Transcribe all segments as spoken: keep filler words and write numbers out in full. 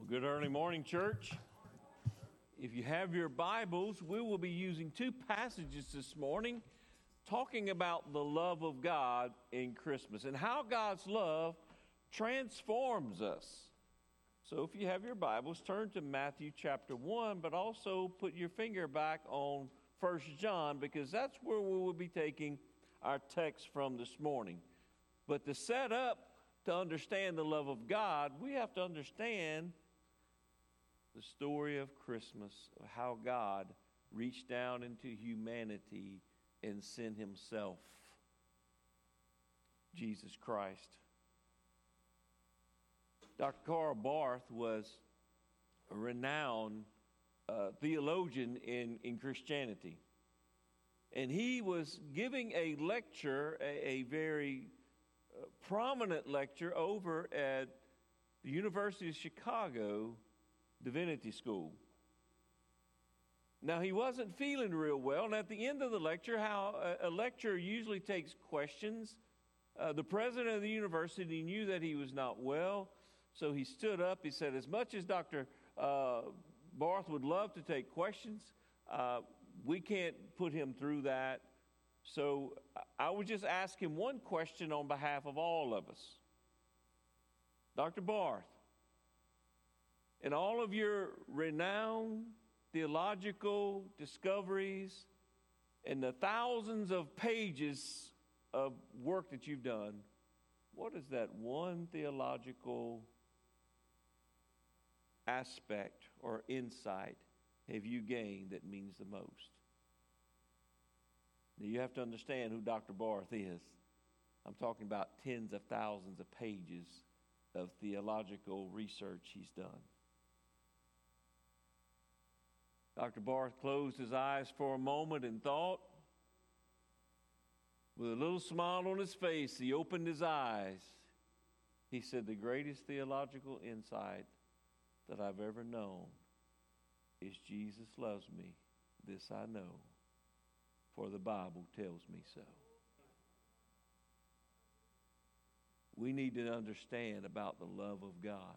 Well, good early morning, church. If you have your Bibles, we will be using two passages this morning talking about the love of God in Christmas and how God's love transforms us. So if you have your Bibles, turn to Matthew chapter one, but also put your finger back on First John, because that's where we will be taking our text from this morning. But to set up to understand the love of God, we have to understand the story of Christmas, of how God reached down into humanity and sent himself, Jesus Christ. Doctor Karl Barth was a renowned uh, theologian in, in Christianity. And he was giving a lecture, a, a very uh, prominent lecture over at the University of Chicago Divinity School. Now, he wasn't feeling real well, and at the end of the lecture, how a, a lecturer usually takes questions, uh, the president of the university knew that he was not well, so he stood up. He said, as much as Doctor Uh, Barth would love to take questions, uh, we can't put him through that. So I would just ask him one question on behalf of all of us. Doctor Barth, in all of your renowned theological discoveries and the thousands of pages of work that you've done, what is that one theological aspect or insight have you gained that means the most? Now, you have to understand who Doctor Barth is. I'm talking about tens of thousands of pages of theological research he's done. Doctor Barth closed his eyes for a moment and thought. With a little smile on his face, he opened his eyes. He said, the greatest theological insight that I've ever known is Jesus loves me. This I know, for the Bible tells me so. We need to understand about the love of God.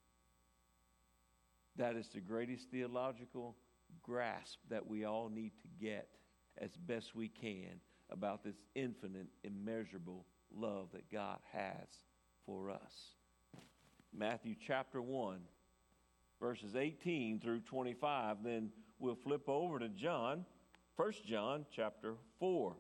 That is the greatest theological grasp that we all need to get as best we can about this infinite, immeasurable love that God has for us. Matthew chapter one, verses eighteen through twenty-five. Then we'll flip over to John, First John chapter four.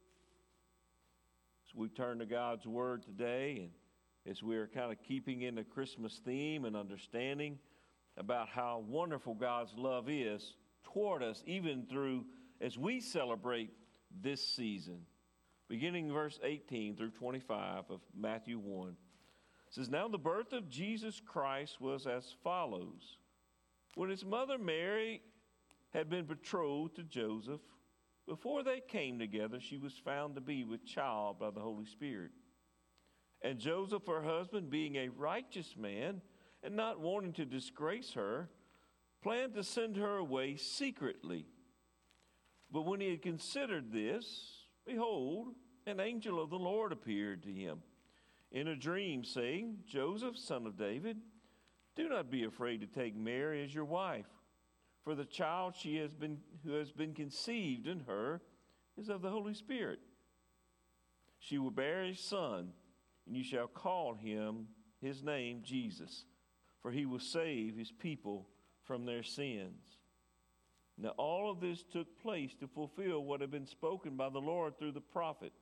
So we turn to God's Word today, and as we are kind of keeping in the Christmas theme and understanding about how wonderful God's love is toward us, even through as we celebrate this season. Beginning verse eighteen through twenty-five of Matthew one. It says, now the birth of Jesus Christ was as follows. When his mother Mary had been betrothed to Joseph, before they came together, she was found to be with child by the Holy Spirit. And Joseph, her husband, being a righteous man and not wanting to disgrace her, planned to send her away secretly. But when he had considered this, behold, an angel of the Lord appeared to him in a dream, saying, Joseph, son of David, do not be afraid to take Mary as your wife, for the child she has been who has been conceived in her is of the Holy Spirit. She will bear a son, and you shall call him his name Jesus, for he will save his people from their sins. Now all of this took place to fulfill what had been spoken by the Lord through the prophet.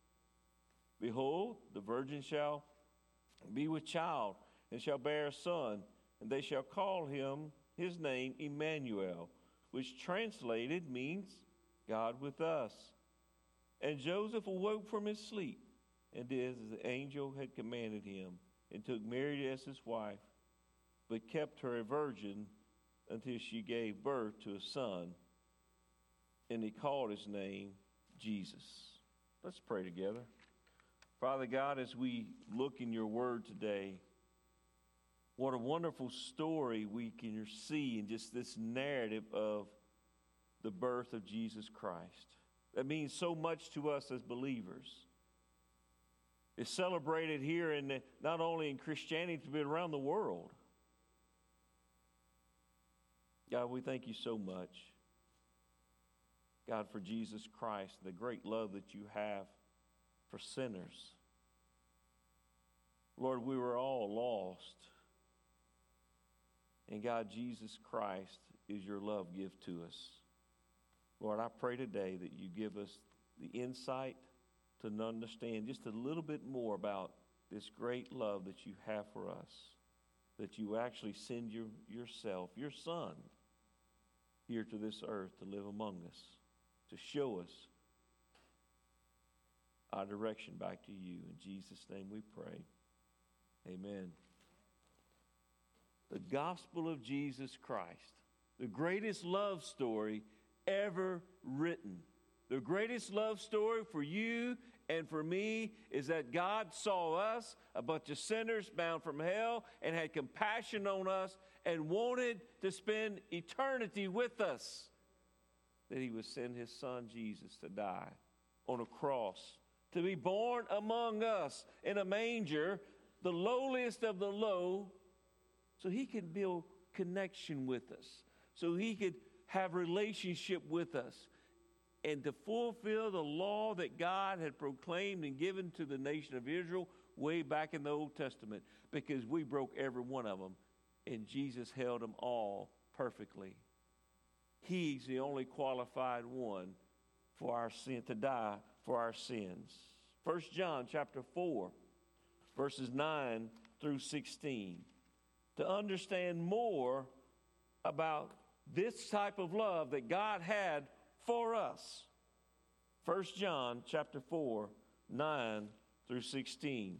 Behold, the virgin shall be with child, and shall bear a son, and they shall call him his name Emmanuel, which translated means God with us. And Joseph awoke from his sleep, and did as the angel had commanded him, and took Mary as his wife, but kept her a virgin until she gave birth to a son, and he called his name Jesus. Let's pray together. Father God, as we look in your word today, what a wonderful story we can see in just this narrative of the birth of Jesus Christ. That means so much to us as believers. It's celebrated here in the, not only in Christianity, but around the world. God, we thank you so much, God, for Jesus Christ, the great love that you have for sinners. Lord, we were all lost. And God, Jesus Christ is your love gift to us. Lord, I pray today that you give us the insight to understand just a little bit more about this great love that you have for us, that you actually send your, yourself, your Son, here to this earth to live among us, to show us our direction back to you. In Jesus' name we pray. Amen. The gospel of Jesus Christ, the greatest love story ever written. The greatest love story for you and for me is that God saw us, a bunch of sinners bound from hell, and had compassion on us and wanted to spend eternity with us. That he would send his son Jesus to die on a cross, to be born among us in a manger, the lowliest of the low, so he could build connection with us, so he could have relationship with us, and to fulfill the law that God had proclaimed and given to the nation of Israel way back in the Old Testament, because we broke every one of them, and Jesus held them all perfectly. He's the only qualified one for our sin, to die for our sins. First John chapter four, verses nine through sixteen. To understand more about this type of love that God had for us. First John chapter four, nine through sixteen.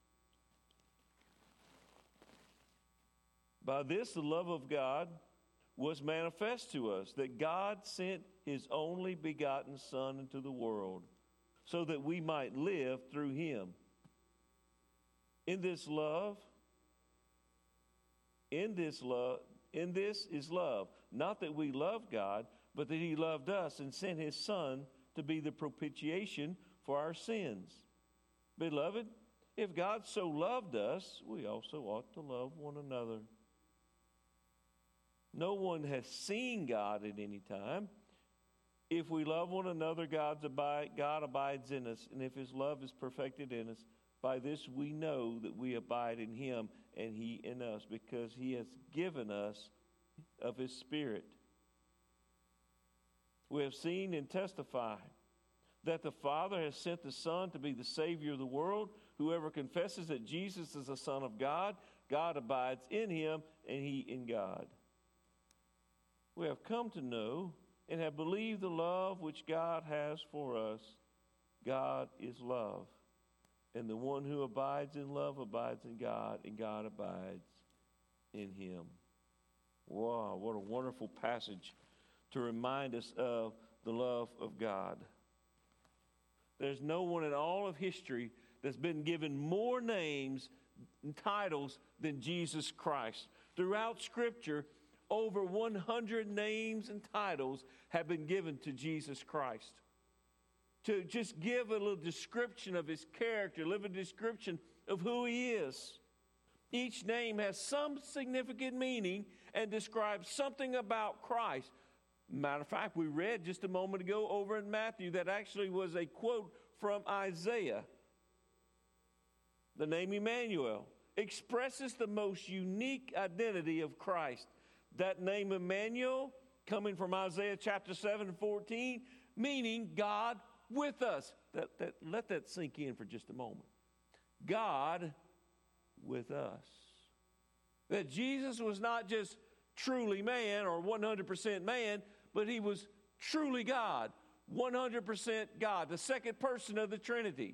By this the love of God was manifest to us, that God sent his only begotten Son into the world, so that we might live through him. In this love, in this love, in this is love, not that we love God, but that he loved us and sent his Son to be the propitiation for our sins. Beloved, if God so loved us, we also ought to love one another. No one has seen God at any time. If we love one another, God's abide, God abides in us, and if his love is perfected in us, by this we know that we abide in him and he in us, because he has given us of his Spirit. We have seen and testified that the Father has sent the Son to be the Savior of the world. Whoever confesses that Jesus is the Son of God, God abides in him and he in God. We have come to know and have believed the love which God has for us. God is love. And the one who abides in love abides in God, and God abides in him. Wow, what a wonderful passage to remind us of the love of God. There's no one in all of history that's been given more names and titles than Jesus Christ. Throughout Scripture, over one hundred names and titles have been given to Jesus Christ. To just give a little description of his character, live a description of who he is. Each name has some significant meaning and describes something about Christ. Matter of fact, we read just a moment ago over in Matthew that actually was a quote from Isaiah. The name Emmanuel expresses the most unique identity of Christ. That name Emmanuel, coming from Isaiah chapter seven and fourteen, meaning God with us. That, that, let that sink in for just a moment. God with us. That Jesus was not just truly man or one hundred percent man, but he was truly God, one hundred percent God, the second person of the Trinity.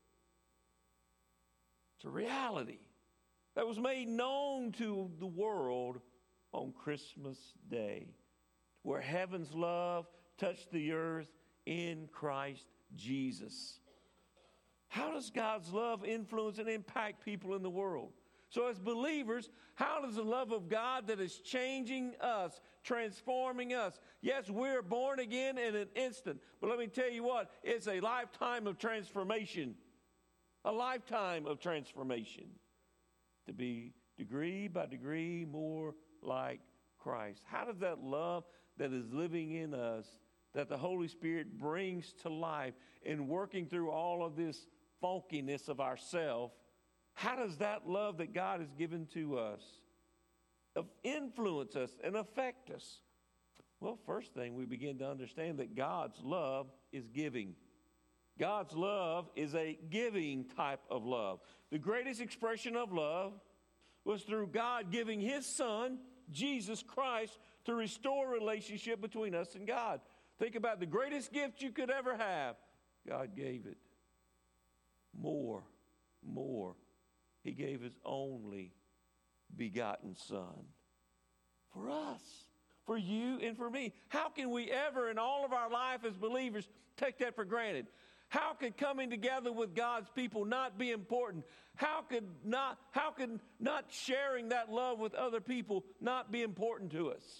It's a reality that was made known to the world on Christmas Day, where heaven's love touched the earth in Christ Jesus. How does God's love influence and impact people in the world? So as believers, how does the love of God that is changing us, transforming us? Yes, we're born again in an instant. But let me tell you what, it's a lifetime of transformation. A lifetime of transformation. To be degree by degree more like Christ? How does that love that is living in us, that the Holy Spirit brings to life in working through all of this funkiness of ourself, how does that love that God has given to us influence us and affect us? Well, first thing, we begin to understand that God's love is giving. God's love is a giving type of love. The greatest expression of love was through God giving His Son, Jesus Christ, to restore relationship between us and God. Think about the greatest gift you could ever have. God gave it. More, more. He gave His only begotten Son for us, for you and for me. How can we ever in all of our life as believers take that for granted? How could coming together with God's people not be important? How could not, how could not sharing that love with other people not be important to us?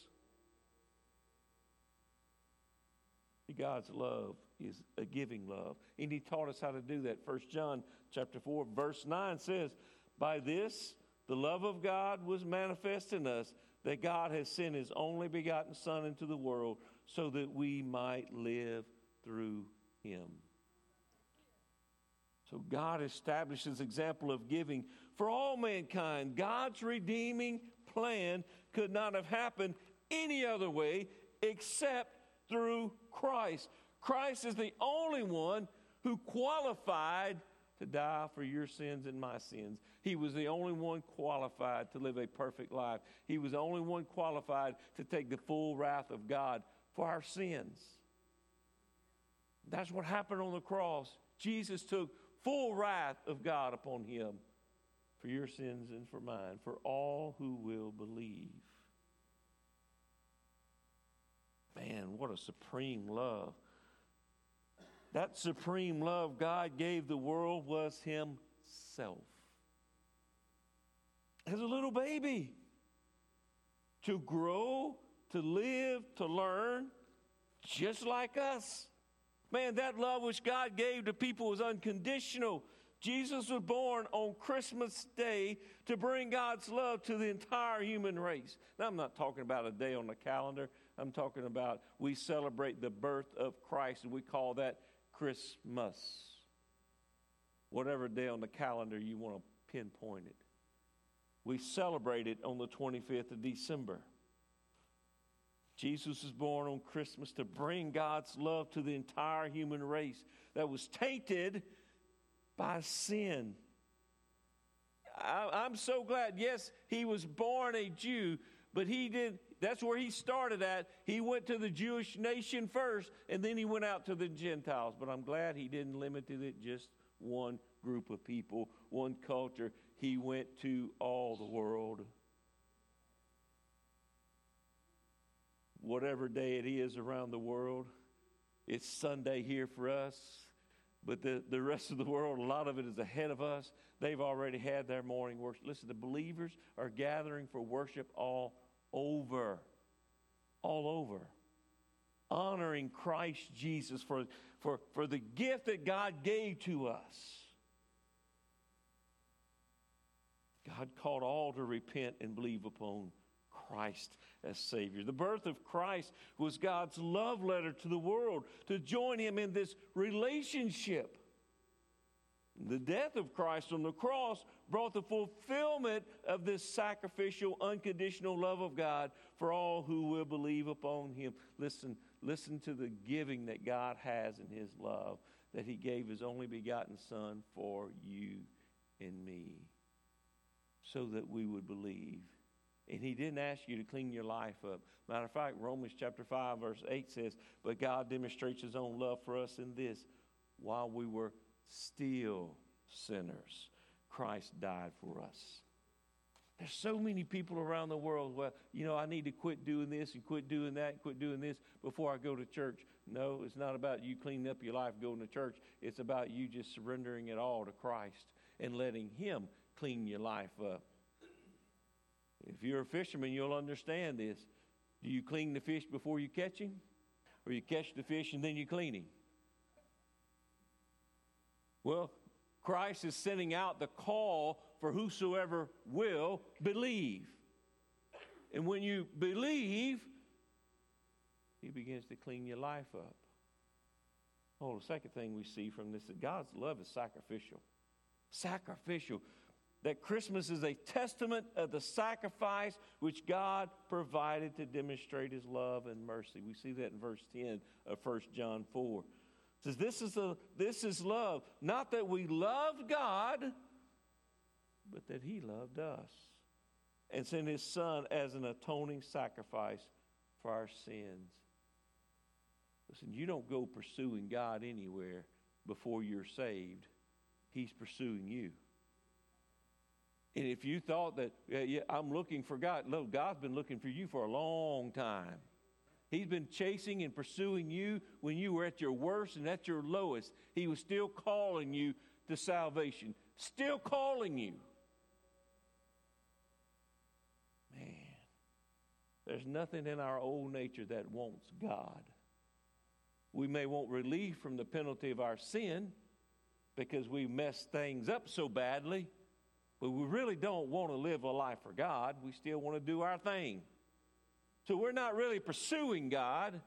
God's love is a giving love. And He taught us how to do that. First John chapter four, verse nine says, "By this the love of God was manifest in us, that God has sent His only begotten Son into the world so that we might live through Him." So God established His example of giving for all mankind. God's redeeming plan could not have happened any other way except through Christ. Christ is the only one who qualified to die for your sins and my sins. He was the only one qualified to live a perfect life. He was the only one qualified to take the full wrath of God for our sins. That's what happened on the cross. Jesus took full wrath of God upon Him for your sins and for mine, for all who will believe. Man, what a supreme love. That supreme love God gave the world was Himself. As a little baby, to grow, to live, to learn, just like us. Man, that love which God gave to people was unconditional. Jesus was born on Christmas Day to bring God's love to the entire human race. Now, I'm not talking about a day on the calendar. I'm talking about we celebrate the birth of Christ, and we call that Christmas. Whatever day on the calendar you want to pinpoint it. We celebrate it on the twenty-fifth of December. Jesus was born on Christmas to bring God's love to the entire human race that was tainted by sin. I, I'm so glad, yes, He was born a Jew, but He did, that's where He started at. He went to the Jewish nation first, and then He went out to the Gentiles. But I'm glad He didn't limit it just one group of people, one culture. He went to all the world. Whatever day it is around the world, it's Sunday here for us. But the, the rest of the world, a lot of it is ahead of us. They've already had their morning worship. Listen, the believers are gathering for worship all over. All over. Honoring Christ Jesus for, for, for the gift that God gave to us. God called all to repent and believe upon Christ as Savior. The birth of Christ was God's love letter to the world to join Him in this relationship. The death of Christ on the cross brought the fulfillment of this sacrificial, unconditional love of God for all who will believe upon Him. Listen, listen to the giving that God has in His love, that He gave His only begotten Son for you and me, so that we would believe. And He didn't ask you to clean your life up. Matter of fact, Romans chapter five, verse eight says, "But God demonstrates His own love for us in this: while we were still sinners, Christ died for us." There's so many people around the world, well, you know, I need to quit doing this and quit doing that and quit doing this before I go to church. No, it's not about you cleaning up your life going to church. It's about you just surrendering it all to Christ and letting Him clean your life up. If you're a fisherman, you'll understand this. Do you clean the fish before you catch him? Or you catch the fish and then you clean him? Well, Christ is sending out the call for whosoever will believe. And when you believe, he begins to clean your life up. Oh, the second thing we see from this is God's love is sacrificial. Sacrificial. That Christmas is a testament of the sacrifice which God provided to demonstrate his love and mercy. We see that in verse ten of First John four. It says, this is, the, this is love, not that we loved God, but that he loved us and sent his Son as an atoning sacrifice for our sins. Listen, you don't go pursuing God anywhere before you're saved. He's pursuing you. And if you thought that, yeah, yeah, I'm looking for God, look, God's been looking for you for a long time. He's been chasing and pursuing you when you were at your worst and at your lowest. He was still calling you to salvation, still calling you. Man, there's nothing in our old nature that wants God. We may want relief from the penalty of our sin because we messed things up so badly, but we really don't want to live a life for God. We still want to do our thing. So we're not really pursuing God.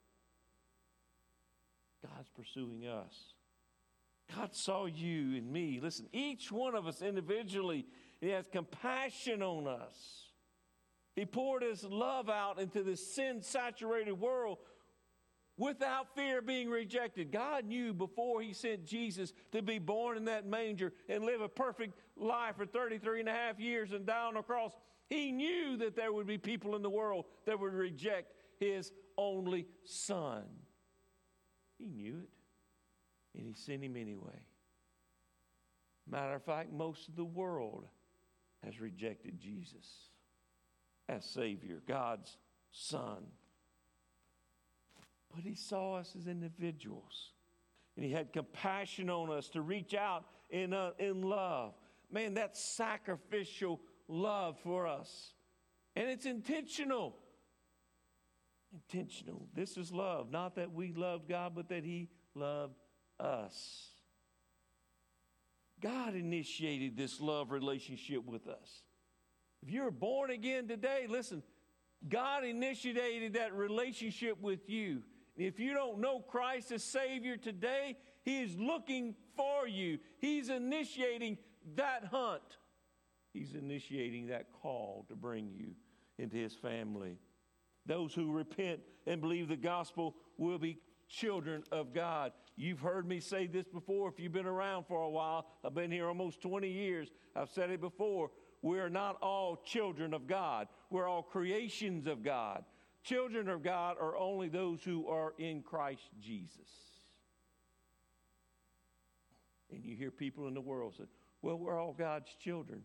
God's pursuing us. God saw you and me. Listen, each one of us individually, he has compassion on us. He poured his love out into this sin-saturated world without fear of being rejected. God knew before he sent Jesus to be born in that manger and live a perfect life for thirty-three and a half years and die on the cross. He knew that there would be people in the world that would reject his only Son. He knew it, and he sent him anyway. Matter of fact, most of the world has rejected Jesus as Savior, God's Son. But he saw us as individuals, and he had compassion on us to reach out in, uh, in love. Man, that's sacrificial love for us. And it's intentional. Intentional. This is love. Not that we loved God, but that he loved us. God initiated this love relationship with us. If you're born again today, listen, God initiated that relationship with you. If you don't know Christ as Savior today, he is looking for you. He's initiating that hunt. He's initiating that call to bring you into his family. Those who repent and believe the gospel will be children of God. You've heard me say this before. If you've been around for a while, I've been here almost twenty years. I've said it before. We're not all children of God. We're all creations of God. Children of God are only those who are in Christ Jesus. And you hear people in the world say, well, we're all God's children.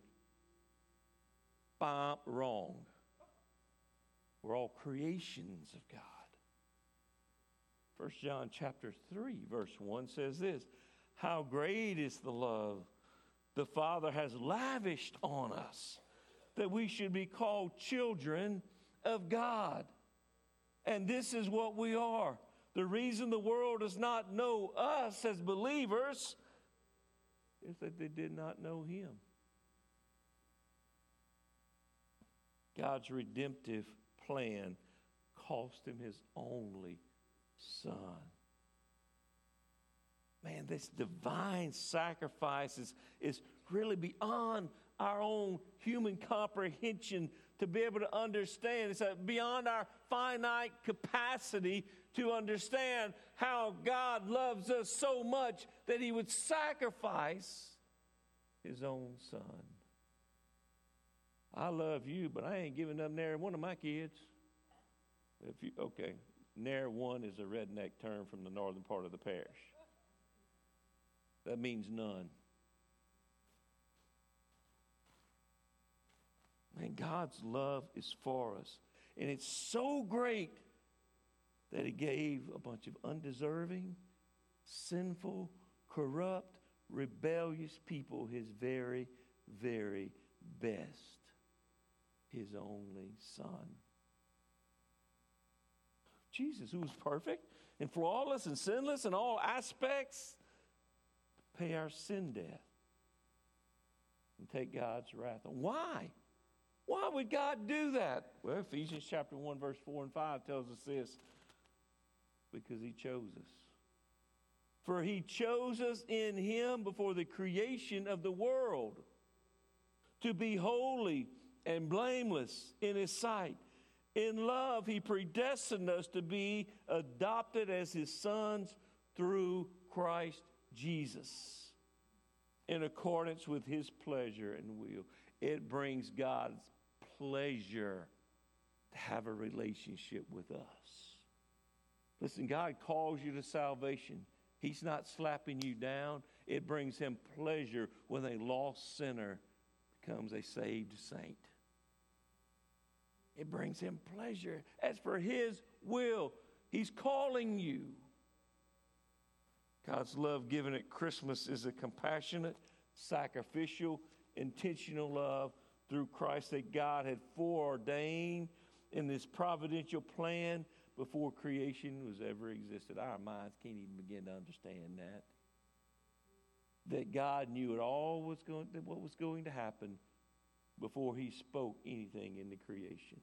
Bah, wrong. We're all creations of God. First John chapter three, verse one says this, how great is the love the Father has lavished on us, that we should be called children of God. And this is what we are. The reason the world does not know us as believers is that they did not know him. God's redemptive plan cost him his only Son. Man, this divine sacrifice is, is really beyond our own human comprehension to be able to understand. It's beyond our finite capacity to understand how God loves us so much that he would sacrifice his own Son. I love you, but I ain't giving up nary one of my kids. If you okay, nary one is a redneck term from the northern part of the parish. That means none. Man, God's love is for us. And it's so great that he gave a bunch of undeserving, sinful, corrupt, rebellious people his very, very best. His only Son. Jesus, who was perfect and flawless and sinless in all aspects, pay our sin debt and take God's wrath. Why? Why would God do that? Well, Ephesians chapter one, verse four and five tells us this. Because he chose us. For he chose us in him before the creation of the world to be holy and blameless in his sight. In love, he predestined us to be adopted as his sons through Christ Jesus, in accordance with his pleasure and will. It brings God's pleasure to have a relationship with us. Listen, God calls you to salvation. He's not slapping you down. It brings him pleasure when a lost sinner becomes a saved saint. It brings him pleasure. As for his will, he's calling you. God's love given at Christmas is a compassionate, sacrificial, intentional love through Christ that God had foreordained in this providential plan before creation was ever existed. Our minds can't even begin to understand that. That God knew it all was going to, what was going to happen before he spoke anything into creation.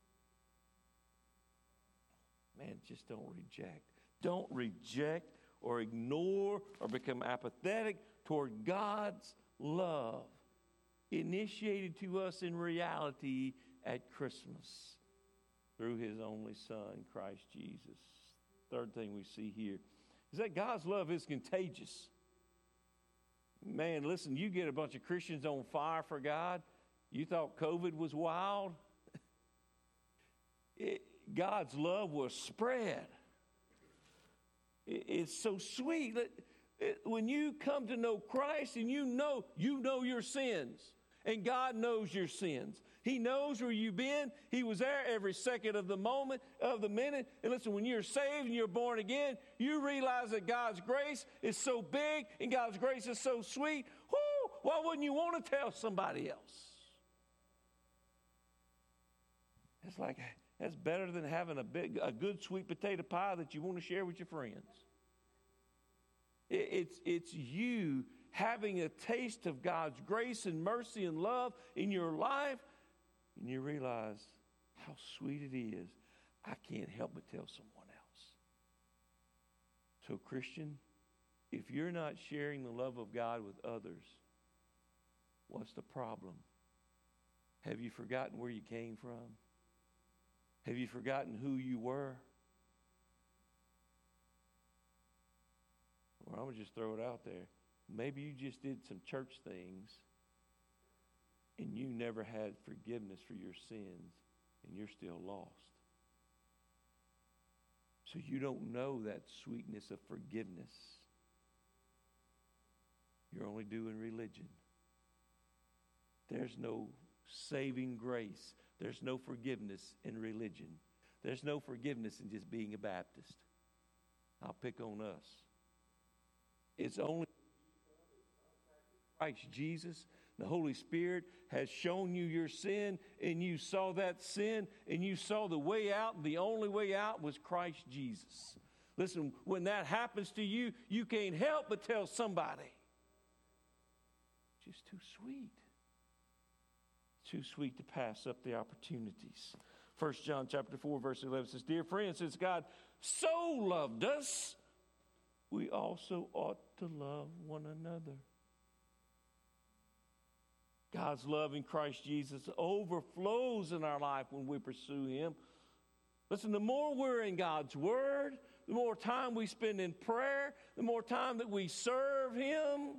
Man, just don't reject. Don't reject or ignore or become apathetic toward God's love initiated to us in reality at Christmas through his only Son, Christ Jesus. Third thing we see here is that God's love is contagious. Man, listen, you get a bunch of Christians on fire for God. You thought COVID was wild? It, God's love will spread. It, it's so sweet. It, it, when you come to know Christ and you know, you know your sins, and God knows your sins. He knows where you've been. He was there every second of the moment, of the minute. And listen, when you're saved and you're born again, you realize that God's grace is so big and God's grace is so sweet. Whoo, why wouldn't you want to tell somebody else? It's like, that's better than having a big, a good sweet potato pie that you want to share with your friends. It, it's, it's you having a taste of God's grace and mercy and love in your life, and you realize how sweet it is. I can't help but tell someone else. So, Christian, if you're not sharing the love of God with others, what's the problem? Have you forgotten where you came from? Have you forgotten who you were? Or I'm going to just throw it out there. Maybe you just did some church things and you never had forgiveness for your sins and you're still lost. So you don't know that sweetness of forgiveness. You're only doing religion. There's no saving grace. There's no forgiveness in religion. There's no forgiveness in just being a Baptist. I'll pick on us. It's only Christ Jesus, the Holy Spirit, has shown you your sin, and you saw that sin, and you saw the way out, and the only way out was Christ Jesus. Listen, when that happens to you, you can't help but tell somebody. It's just too sweet. Too sweet to pass up the opportunities. First John chapter four, verse eleven says, "Dear friends, since God so loved us, we also ought to love one another." God's love in Christ Jesus overflows in our life when we pursue him. Listen, the more we're in God's word, the more time we spend in prayer, the more time that we serve him,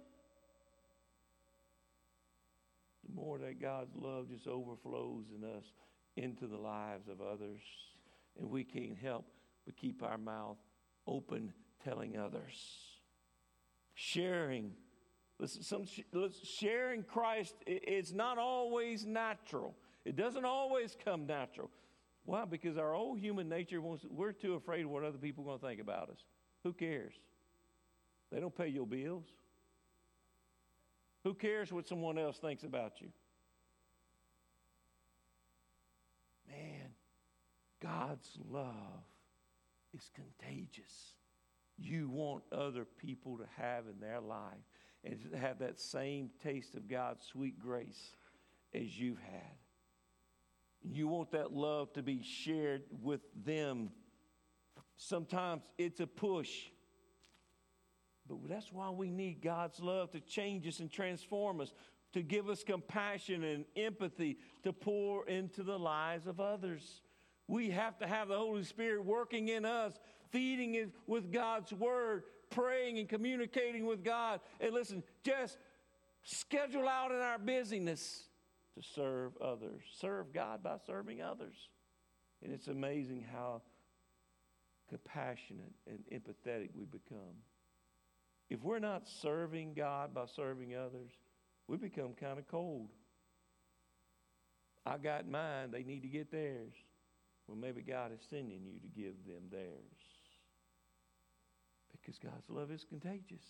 the more that God's love just overflows in us into the lives of others. And we can't help but keep our mouth open, telling others. Sharing. Listen, some, listen, sharing Christ is not always natural. It doesn't always come natural. Why? Because our old human nature, wants, we're too afraid of what other people are going to think about us. Who cares? They don't pay your bills. Who cares what someone else thinks about you? Man, God's love is contagious. You want other people to have in their life and to have that same taste of God's sweet grace as you've had. You want that love to be shared with them. Sometimes it's a push. But that's why we need God's love to change us and transform us, to give us compassion and empathy to pour into the lives of others. We have to have the Holy Spirit working in us, feeding it with God's Word, praying and communicating with God. And listen, just schedule out in our busyness to serve others. Serve God by serving others. And it's amazing how compassionate and empathetic we become. If we're not serving God by serving others, we become kind of cold. I got mine, they need to get theirs. Well, maybe God is sending you to give them theirs. Because God's love is contagious.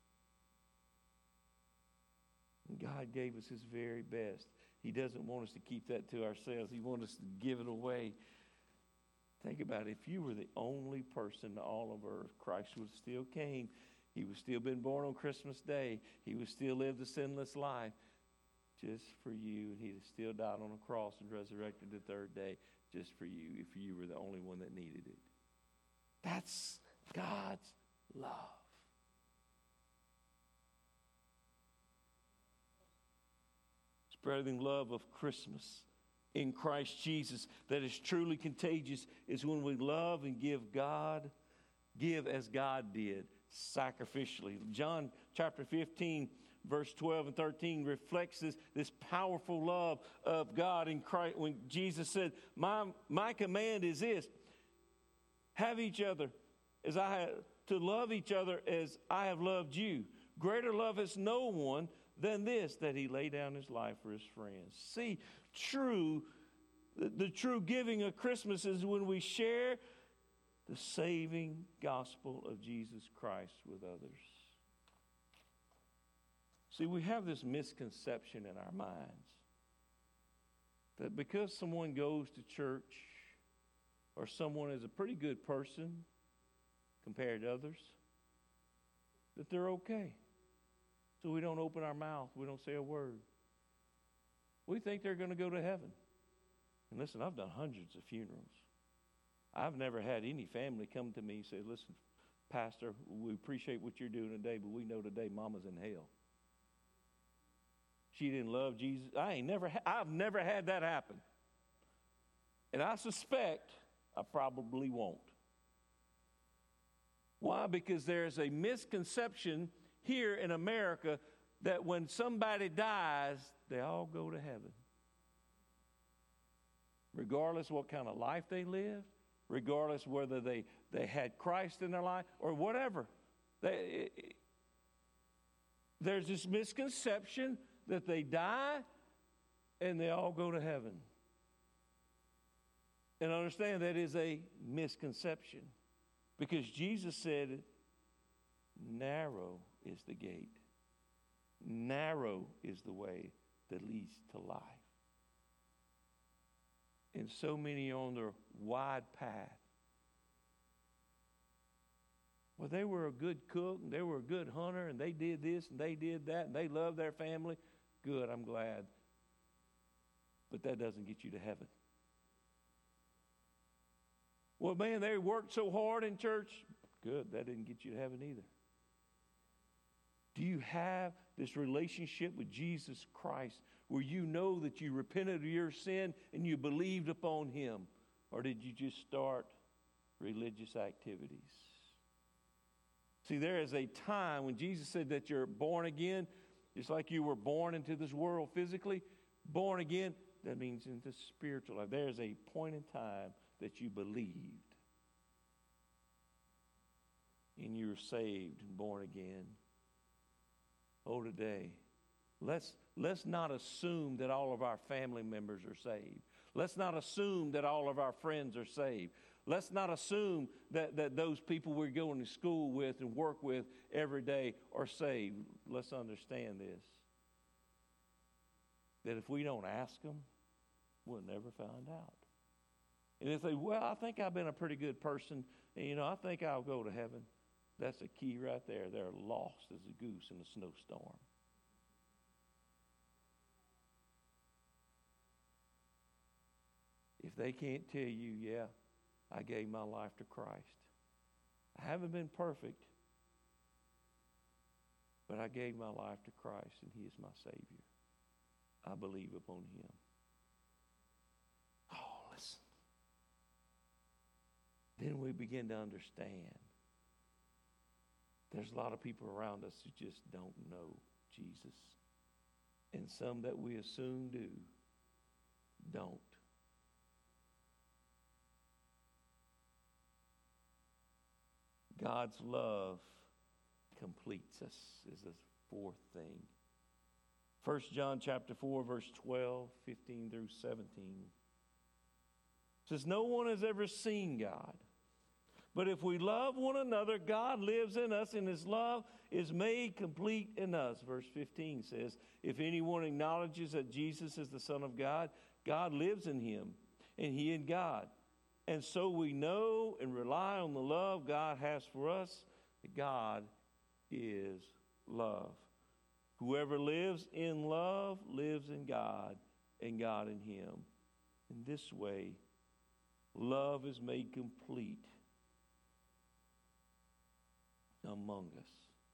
And God gave us His very best. He doesn't want us to keep that to ourselves. He wants us to give it away. Think about it. If you were the only person in all of earth, Christ would have still came. He would still been born on Christmas Day. He would still live the sinless life just for you. And He'd have still died on a cross and resurrected the third day just for you if you were the only one that needed it. That's God's love. Spreading love of Christmas in Christ Jesus that is truly contagious is when we love and give God, give as God did, sacrificially. John chapter fifteen, verse twelve and thirteen reflects this, this powerful love of God in Christ. When Jesus said, my, my command is this, have each other as I have, to love each other as I have loved you. Greater love has no one than this, that He lay down His life for His friends. See, true, the, the true giving of Christmas is when we share the saving gospel of Jesus Christ with others. See, we have this misconception in our minds that because someone goes to church or someone is a pretty good person compared to others, that they're okay. So we don't open our mouth. We don't say a word. We think they're going to go to heaven. And listen, I've done hundreds of funerals. I've never had any family come to me and say, listen, Pastor, we appreciate what you're doing today, but we know today Mama's in hell. She didn't love Jesus. I ain't never, ha- I've never had that happen. And I suspect I probably won't. Why? Because there's a misconception here in America that when somebody dies, they all go to heaven. Regardless what kind of life they lived, regardless whether they, they had Christ in their life or whatever. They, it, there's this misconception that they die and they all go to heaven. And understand that is a misconception. Because Jesus said, narrow is the gate. Narrow is the way that leads to life. And so many are on the wide path. Well, they were a good cook, and they were a good hunter, and they did this, and they did that, and they loved their family. Good, I'm glad. But that doesn't get you to heaven. Well, man, they worked so hard in church. Good, that didn't get you to heaven either. Do you have this relationship with Jesus Christ where you know that you repented of your sin and you believed upon Him? Or did you just start religious activities? See, there is a time when Jesus said that you're born again, just like you were born into this world physically. Born again, that means into spiritual life. There is a point in time that you believed. And you were saved and born again. Oh, today, let's, let's not assume that all of our family members are saved. Let's not assume that all of our friends are saved. Let's not assume that, that those people we're going to school with and work with every day are saved. Let's understand this. That if we don't ask them, we'll never find out. And if they, well, I think I've been a pretty good person, and, you know, I think I'll go to heaven. That's a key right there. They're lost as a goose in a snowstorm. if they can't tell you, yeah, I gave my life to Christ. I haven't been perfect, but I gave my life to Christ, and He is my Savior. I believe upon Him. Oh, listen. Then we begin to understand there's a lot of people around us who just don't know Jesus. And some that we assume do, don't. God's love completes us is the fourth thing. First John chapter four, verse twelve, fifteen through seventeen. Says, no one has ever seen God. But if we love one another, God lives in us, and His love is made complete in us. Verse fifteen says, if anyone acknowledges that Jesus is the Son of God, God lives in him, and he in God. And so we know and rely on the love God has for us, that God is love. Whoever lives in love lives in God, and God in him. In this way, love is made complete among us.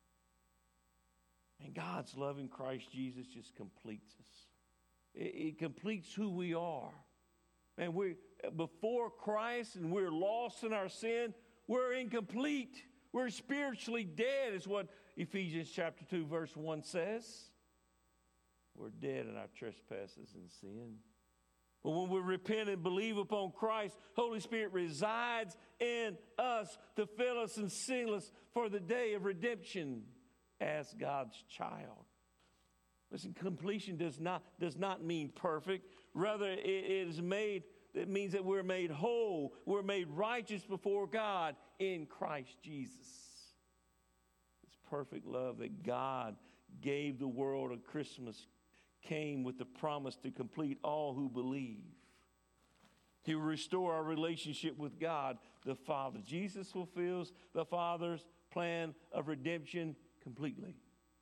And God's love in Christ Jesus just completes us. It, it completes who we are. And we before Christ, and we're lost in our sin, we're incomplete. We're spiritually dead, is what Ephesians chapter two, verse one says. We're dead in our trespasses and sin. But when we repent and believe upon Christ, Holy Spirit resides in us to fill us and seal us for the day of redemption as God's child. Listen, completion does not, does not mean perfect. Rather, it, it is made, it means that we're made whole. We're made righteous before God in Christ Jesus. This perfect love that God gave the world at Christmas came with the promise to complete all who believe. He will restore our relationship with God the Father. Jesus fulfills the Father's plan of redemption completely.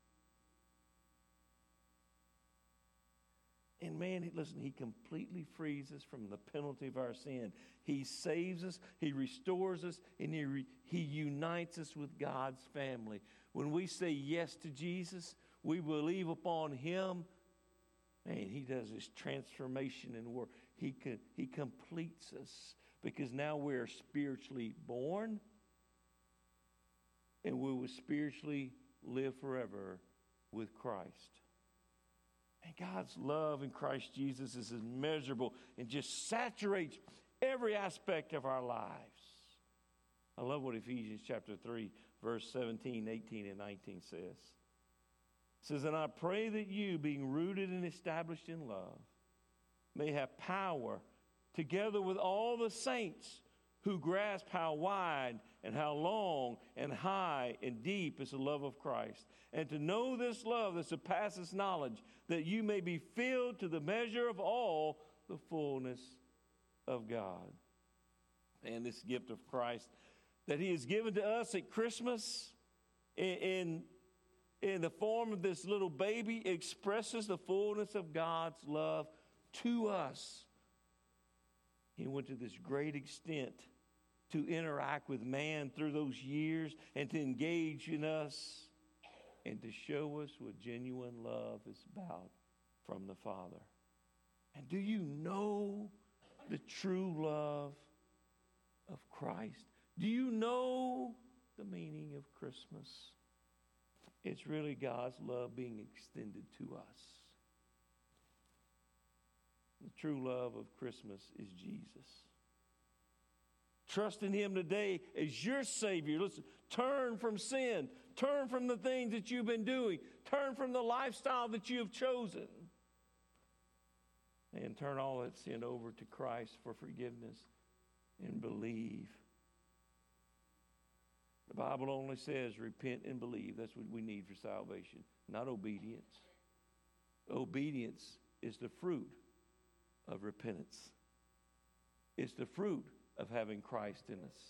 And man, listen, He completely frees us from the penalty of our sin. He saves us, He restores us, and He, re- he unites us with God's family. When we say yes to Jesus, we believe upon Him. Man, He does this transformation in work. He can, He completes us because now we're spiritually born, and we will spiritually live forever with Christ. And God's love in Christ Jesus is immeasurable and just saturates every aspect of our lives. I love what Ephesians chapter three, verse seventeen, eighteen, and nineteen says. It says, and I pray that you, being rooted and established in love, may have power, together with all the saints, who grasp how wide and how long and high and deep is the love of Christ, and to know this love that surpasses knowledge, that you may be filled to the measure of all the fullness of God. And this gift of Christ that He has given to us at Christmas in, in, in the form of this little baby expresses the fullness of God's love to us. He went to this great extent to interact with man through those years and to engage in us and to show us what genuine love is about from the Father. And do you know the true love of Christ? Do you know the meaning of Christmas? It's really God's love being extended to us. The true love of Christmas is Jesus. Trust in Him today as your Savior. Listen, turn from sin. Turn from the things that you've been doing. Turn from the lifestyle that you have chosen. And turn all that sin over to Christ for forgiveness and believe. The Bible only says repent and believe. That's what we need for salvation, not obedience. Obedience is the fruit of repentance. It's the fruit of having Christ in us.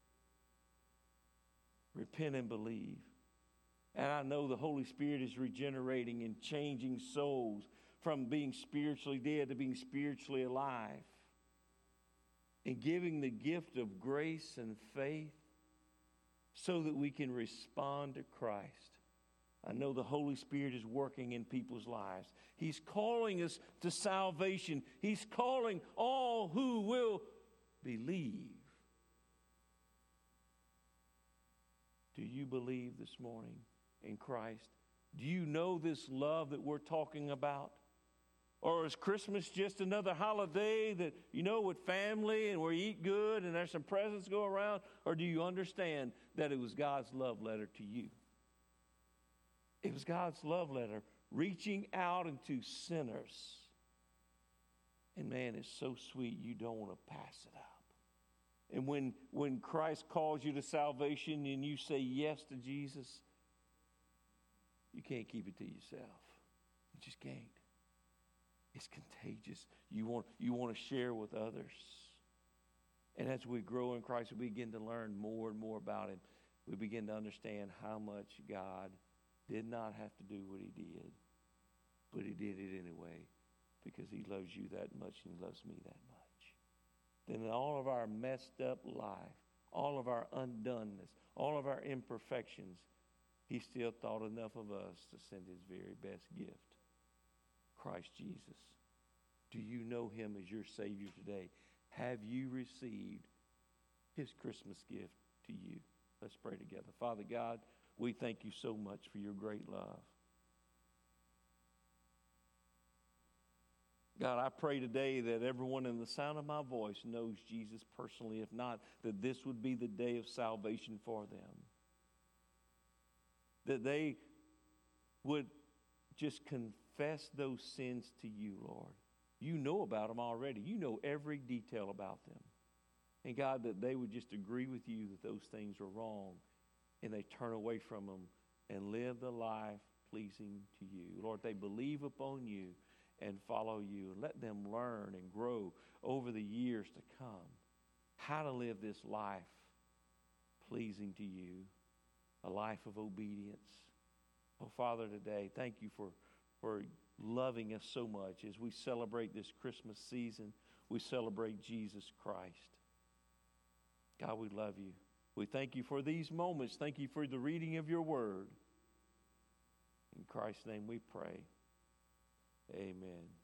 Repent and believe. And I know the Holy Spirit is regenerating and changing souls from being spiritually dead to being spiritually alive. and giving the gift of grace and faith so that we can respond to Christ. I know the Holy Spirit is working in people's lives. He's calling us to salvation. He's calling all who will believe. Do you believe this morning in Christ? Do you know this love that we're talking about? Or is Christmas just another holiday that, you know, with family and we eat good and there's some presents go around? Or do you understand that it was God's love letter to you? It was God's love letter reaching out into sinners. And man, it's so sweet you don't want to pass it up. And when, when Christ calls you to salvation and you say yes to Jesus, you can't keep it to yourself. You just can't. It's contagious. You want, you want to share with others. And as we grow in Christ, we begin to learn more and more about Him. We begin to understand how much God did not have to do what He did, but He did it anyway because He loves you that much and He loves me that much. Then in all of our messed up life, all of our undoneness, all of our imperfections, He still thought enough of us to send His very best gift, Christ Jesus. Do you know Him as your Savior today? Have you received His Christmas gift to you? Let's pray together. Father God, we thank you so much for your great love. God, I pray today that everyone in the sound of my voice knows Jesus personally. If not, that this would be the day of salvation for them. That they would just confess those sins to you, Lord. You know about them already. You know every detail about them. And God, that they would just agree with you that those things are wrong and they turn away from them and live the life pleasing to you. Lord, they believe upon you and follow you. And let them learn and grow over the years to come how to live this life pleasing to you, a life of obedience. Oh, Father, today, thank you for, for loving us so much as we celebrate this Christmas season. We celebrate Jesus Christ. God, we love you. We thank you for these moments. Thank you for the reading of your word. In Christ's name we pray. Amen.